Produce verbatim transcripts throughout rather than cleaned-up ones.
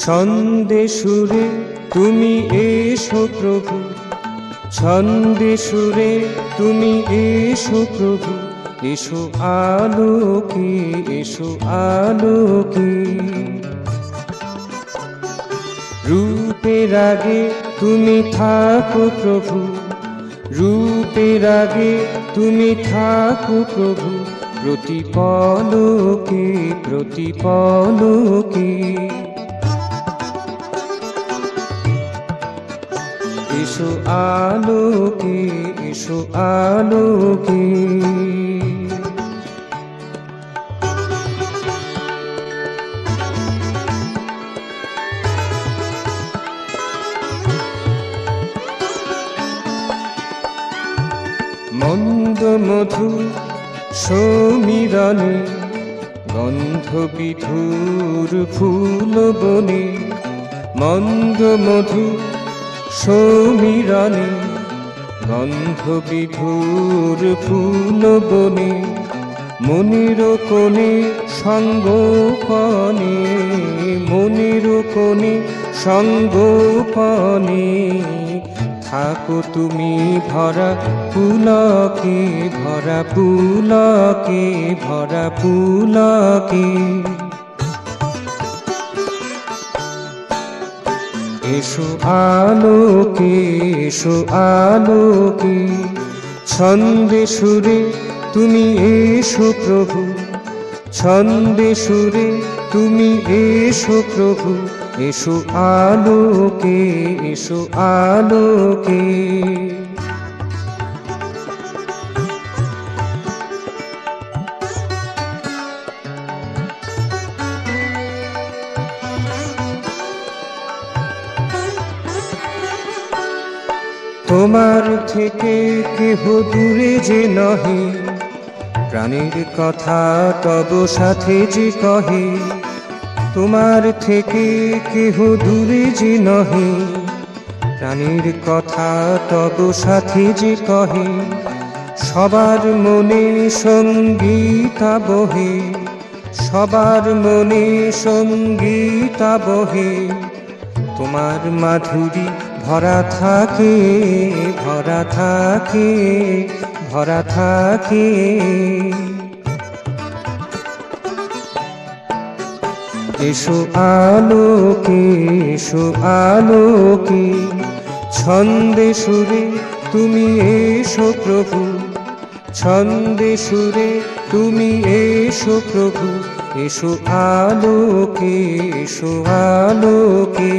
ছন্দে সুরে তুমি এসো প্রভু, ছন্দে সুরে তুমি এসো প্রভু, এসো আলোকে এসো আলোকে। রূপের আগে তুমি থাকো প্রভু, রূপের আগে তুমি থাকো প্রভু, প্রতি পলকে প্রতি পলকে। এসো আলোকে এসো আলোকে। মন্দ মধু সমীরণে গন্ধ বিধুর ফুল বনে, মন্দ মধু সমীরণে গন্ধ বিধুর ফুল বনে, মনের কোণে সঙ্গোপনে, মনের কোণে সঙ্গোপনে, থাকো তুমি ভরা পুলকে ভরা পুলকে ভরা পুলকে। এসো আলোকে এসো আলোকে। ছন্দে সুরে তুমি এসো প্রভু, ছন্দে সুরে তুমি এসো প্রভু, এসো আলোকে এসো আলোকে। তোমার থেকে কেহ দূরে যে নহে, প্রাণের কথা তব সাথে যে কহে। তোমার থেকে কেহ দূরে যে নহে, প্রাণের কথা তব সাথে যে কহে। সবার মনে সঙ্গীতা বহে, সবার মনে সঙ্গীতা বহে, তোমার মাধুরী ভরা থাকে ভরা থাকে ভরা থাকে। এসো আলোকে এসো আলোকে। ছন্দে সুরে তুমি এসো প্রভু, ছন্দে সুরে তুমি এসো প্রভু, এসো আলোকে এসো আলোকে।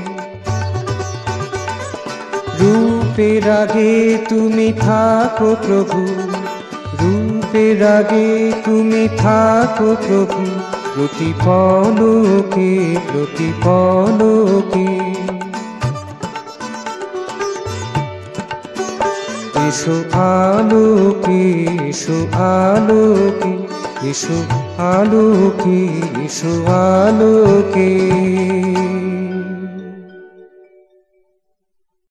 রূপের আগে তুমি থাকো প্রভু, রূপের আগে তুমি থাকো প্রভু, প্রতি পলকে প্রতি পলকে। এসো আলোকে এসো আলোকে, এসো আলোকে এসো আলোকে।